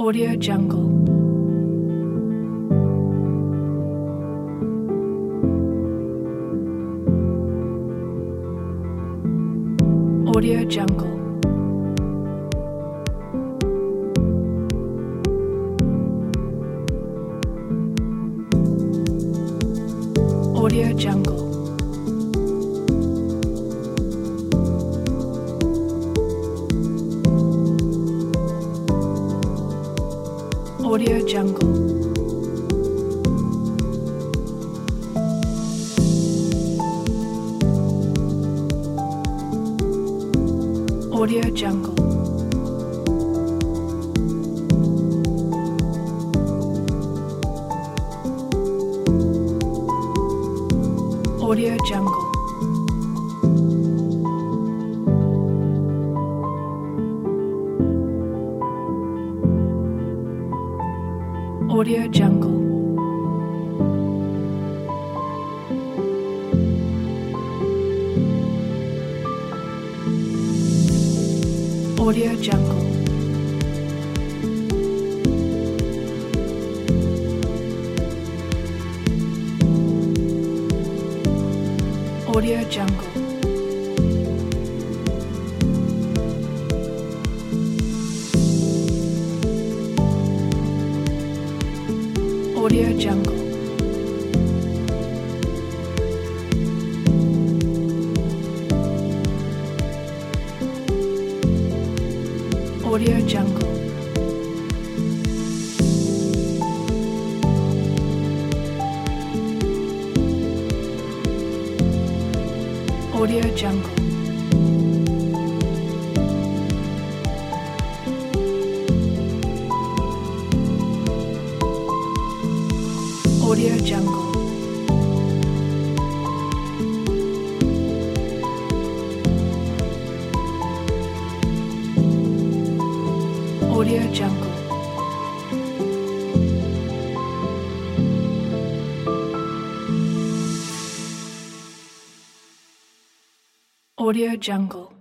Audio Jungle. Audio Jungle. Audio Jungle. Audio Jungle. Audio Jungle. Audio Jungle. Audio Jungle. Audio Jungle. Audio Jungle. Audio Jungle. Audio Jungle. Audio Jungle. Audio Jungle. Audio Jungle. Audio Jungle.